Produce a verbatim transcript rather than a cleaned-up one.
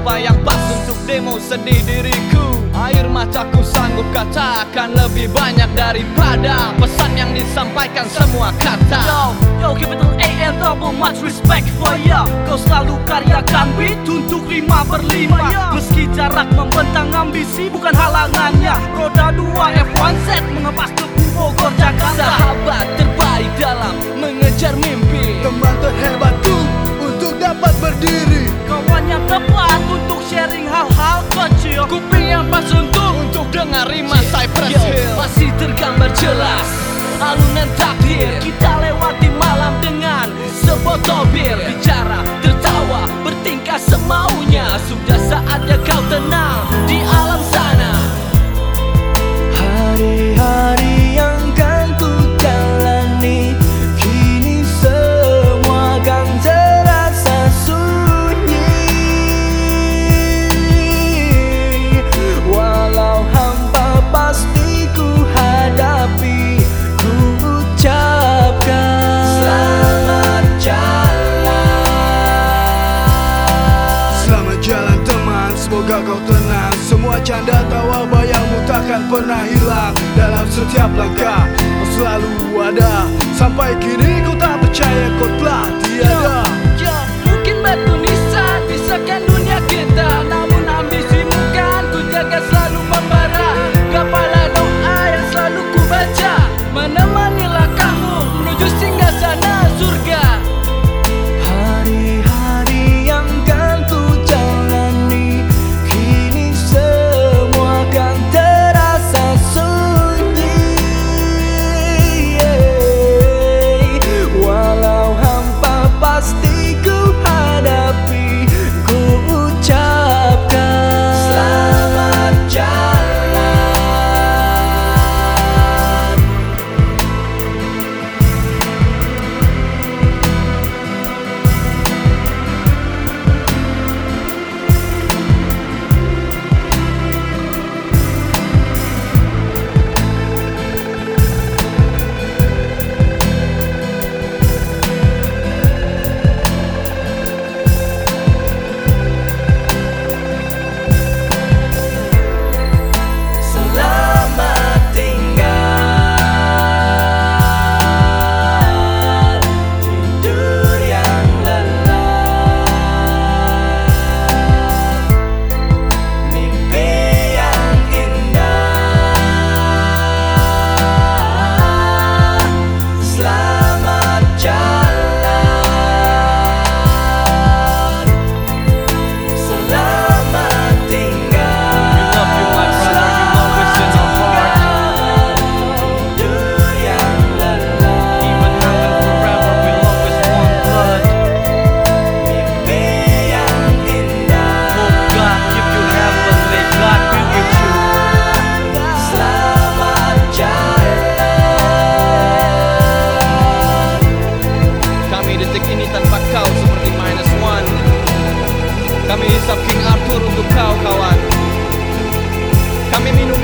apa yang pas untuk demo sedih diriku. Air mataku sanggup katakan lebih banyak daripada pesan yang disampaikan semua kata. Yo, yo, capital A and double much respect for ya. Kau selalu karyakan beat untuk lima berlima ya. Meski jarak membentang ambisi bukan halangannya. Roda dua F satu Z mengepas debu Bogor Jakarta. Sahabat terbaik dalam mengejar mimpi, teman terhebatku untuk dapat berdiri, kawan yang tepat untuk sharing hal-hal kecil, kuping yang pas untuk untuk dengar rima Cypress Hill. masih tergambar jelas alunan takdir. Kita lewati malam dengan sebotol bir, bicara, tertawa, bertingkah semaunya. Sudah saatnya kau tenang di alam sana. Hari-hari yang kan ku jalani kini semua kan terasa sunyi. Walau hampa pasti ku hadapi, ku ucapkan selamat jalan. Selamat jalan teman, semoga kau tenang. Semua canda tawa bayangmu takkan pernah hilang. Dalam setiap langkah kau selalu ada. Sampai kini ku tak percaya kau telah tiada. Ya, mungkin batu nisan pisahkan dunia kita, namun ambisimu kan ku jaga selalu membara. Gapalah doa yang selalu ku baca, menemani langkahmu menuju singgah sana surga. Hari-hari yang kan ku jalani kini semua kan terasa sunyi. Walau hampa pasti ku hadapi, ku ucapkan selamat jalan. Selamat tinggal, tidur yang lelap, mimpi yang indah. Selamat jalan, selamat tinggal. We love you my brother, you always in our heart. Tidur yang lelap, Even now and forever we'll always want blood. mimpi yang indah. Oh God, give you heaven, may God be with you. Selamat jalan. Kami detik ini tanpa kau seperti minus one. Kami hisap King Arthur untuk kau kawan. Kami minum